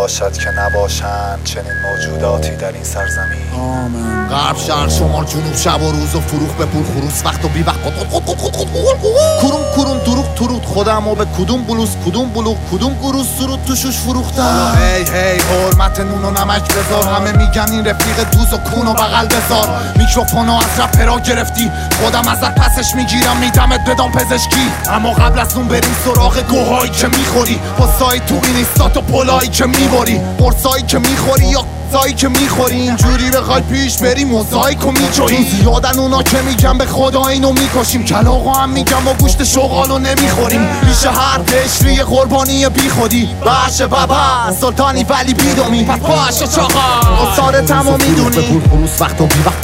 باشد که نباشند چنین موجوداتی در این سرزمین. آمین. غرب شهر شمال جنوب شب و روز و فروخ به پول خروس وقت و بی وقت کرون دروغ ترود خودم و به کدوم بلوز کدوم بلوغ کدوم گروز سرود توشوش فروختم. هی حرمت نون و نمک بذار، همه میگن این رفیق دوز و کون و بغل بذار. میکروفونو از رپرها گرفتی، خودم ازت پسش میگیرم میدمت بدان پزشکی. اما قبل از اون بریم سراغ گوهایی که میخوری، پستایی تو اینستات و پولایی که میبری، قرصایی که میخوری یا زایی که میخوری. اینجوری بخوای پیش بری موزاییکو میجوری. زیادن اونا که میگن به خدا اینو میکشیم، کلاغا هم میگن ما گوشت شغالو نمیخوریم. پیش هر قشری قربانی بی خودی باشه بابا سلطانی ولی بیدومی پس باشه چاقا اصاره تمام میدونی. به پول خروس وقت و بی وقت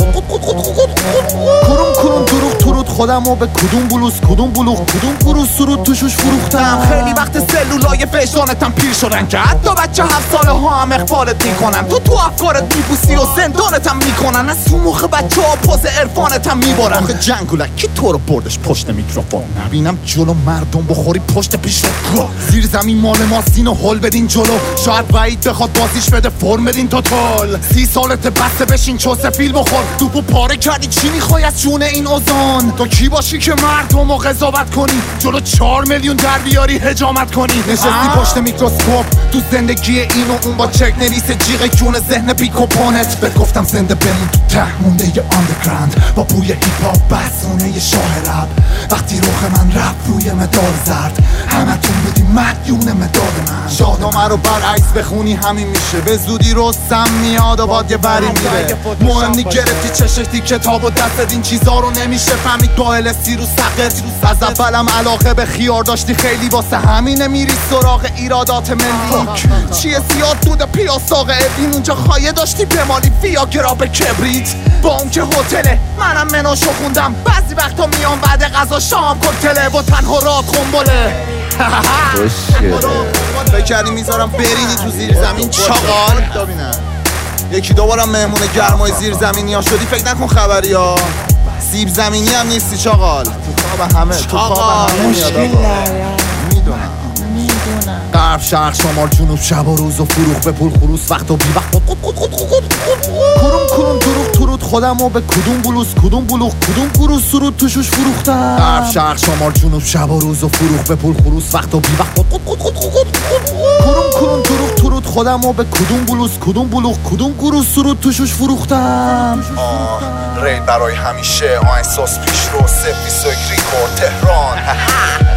کرون دروغ ترود خودم و به کدوم بلوز کدوم بلوغ کدوم گروز سرود توشوش فروختم. خیلی وقت سلولای وجدانتم پیر شدن که حتی بچه 7 ساله ها هم اخفالت میکنن. تو افکارت میبوسی و زندانتم میکنن. از اون موقع بچه ها پاز عرفانتم میبارن. آخه جنگولک کی تو رو بردش پشت میکروفون؟ نبینم جلو مردم بخوری پشت پیش رو. زیر زمین مال ماستین و هل بدین جلو. شاید وعید بخواد بازیش بده فرم بدین توتال. 30 سالت بسته بشین چوسه فیلم بخور. دوبو پاره کردی چی میخوای از جون این اوزان؟ تو کی باشی که مردم رو قضاوت کنی؟ جلو 4 میلیون در بیاری حجامت کنی. نشستی پشت میکروسکوپ تو زندگی این و اون با چک نویس جیغ جون ذهن بی کپونت. بهت گفتم زنده بمون تو ته مونده ی آندرگراند با بوی هیپ هاپ بسونه ی شاه رپ. وقتی روخ من رفت روی مدار زرد همتون بودی مدیون مداد من. شاهنامه رو برعکس بخونی همین میشه. به زودی رستم میاد و باد یه بری میره. مهم نی گرفتی چه شکلی کتاب و دستت این چیزا رو نمیشه فهمید. با الستی رو سقط از اولم علاقه به خیار داشتی خیلی واسه همینه میری سراغ ایرادات ملی. چیه زیاد بوده پیاساق ابین اونجا خایه داشتی بمالی ویاگرا به کبریت. با اون که هتله منم مناشو خوندم. بعضی وقتا میام بعد غذا شام کوکتله و تنها رات خنبله. بکردی میذارم برینی تو زیر زمین چاقال. یکی دوبارم مهمون گرمای زیر زمینی ها شدی فکر نکن خبری ها. سیب زمینی هم نیستی چاقال. تو خواب همه میدونم. غرب شرق شمال جنوب شب و روز و فروخ به پول خروس وقت و بی وقت کرون دروغ ترود خودم و به کدوم بلوز کدوم بلوغ کدوم گروز سرود توشوش فروختم. غرب شرق شمال جنوب شب و روز و فروخ به پول خروس وقت و بی وقت کرون دروغ ترود خودم و به کدوم بلوز کدوم بلوغ کدوم گروز سرود توشوش فروختم. ری برای همیشه آهنگ ساز پیش رو سفی سوگ ریکورد تهران.